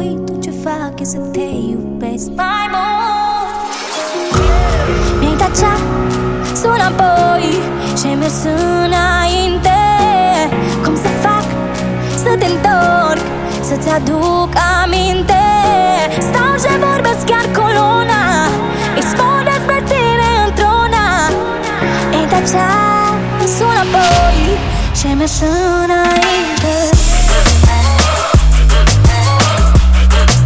înapoi. Tot ce fac e să te iubesc mai mult. Mi-ai dat cea, sună apoi și-ai mers înainte. Cum să fac să te întorc, să-ți aduc aminte? Stau și vorbesc chiar cu luna, îi spun despre tine într-una. Mi-ai dat cea, sună apoi și-ai mers înainte.